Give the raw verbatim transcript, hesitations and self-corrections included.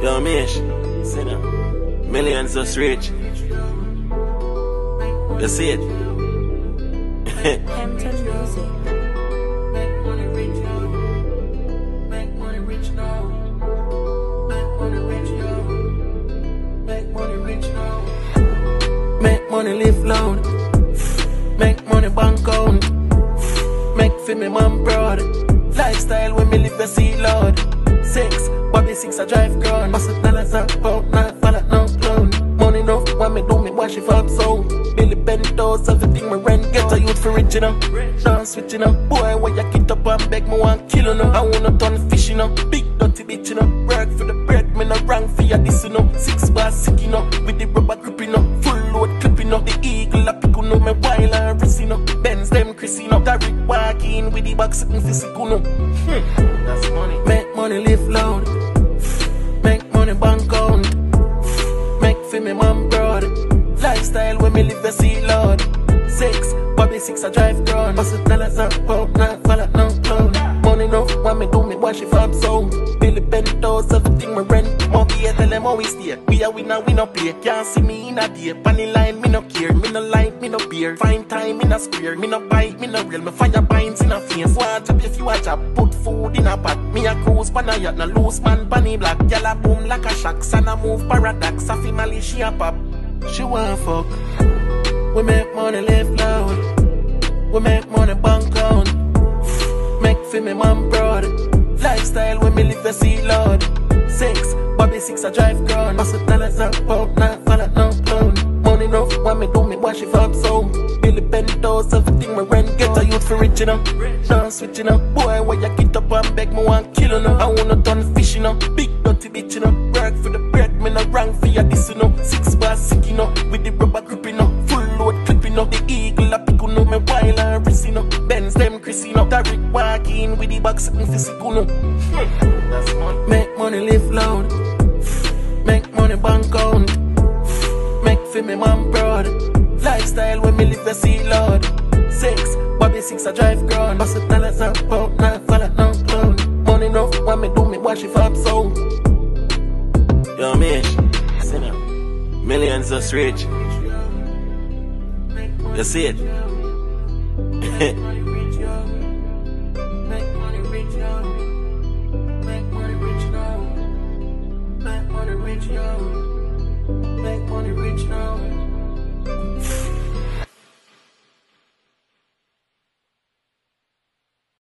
Yo, Mish, see now, millions just rich. You see it? Hampton Music. Make money rich now. Make money rich now. Make money rich now. Make money rich now. Make money live loud. Make money bank out. Make for me mom proud. Lifestyle when me live the sea loud. Six, Bobby six I drive ground. Pass it dollars up, pound, not fall at no clown. Money enough, when me do me wash it from so. Billy Bentos, everything me rent. Get a youth for rich, you know. Don't switch, you know. Boy, when you get up and beg me want kill, you know. I wanna turn fish, you know. Big dirty bitch, you know. Work for the bread, me no rank for your this, you know. Six bars sick, you know. With the rubber grip, you know. Full load clip, you know. The eagle, a pick, you know. Me wild and wrist, you know. Benz them Chris, you know. Derek walking with the box sitting physical, you know. Hmm. That's money. Make money live loud. Make money bank out. Make for me mom proud. Lifestyle when me live the sea loud. Six, Bobby six I drive ground. Pass it dollars up, pound, not fall at no clown. Money enough, when me do me wash it from so. Billy Bentos, everything me rent. Monkey here tell them always stay. We are winner, we no play. Can't see me in a day. Panny line, me no care. Me no light, me no beer. Fine time in a square. Me no bite, me no real. Me fire binds in a face. Watch up if you watch up. Put food in a pot. Me a cruise pan a yacht. No loose man, panny black. Gyal a boom like a shack. Son a move paradox. A female she a pop. She want fuck. We make money live loud. We make money bank out. Make for me mom proud. Lifestyle when me live the sea loud. Six, Bobby six I drive ground. Pass it dollars up, pound, not fall at no clown. Money enough, when me do me wash it from so. Billy Bentos, everything me rent. Get a youth for rich, you know. Don't switch, you know. Boy, when you get up and beg me want kill, you know. I wanna turn fish, you know. Big dirty bitch, you know. Work for the bread, me no rank for your this, you know. Six bars sick, you know. With the rubber grip, you know. Full load clip, you know. The eagle, a pick, you know. Me wild and wrist, you know. Benz them Chris, you know. Derek walking with the box sitting physical, you know. That's money. Make money live loud. Make money bank out. Make for me mom proud. Lifestyle when me live the sea loud. Six, Bobby six I drive ground. Pass it dollars up, pound, not fall at no clown. Money enough, when me do me wash it from so. Yo, Mish, see now, millions just rich. You see it? Make money rich, yo. Make money rich, yo.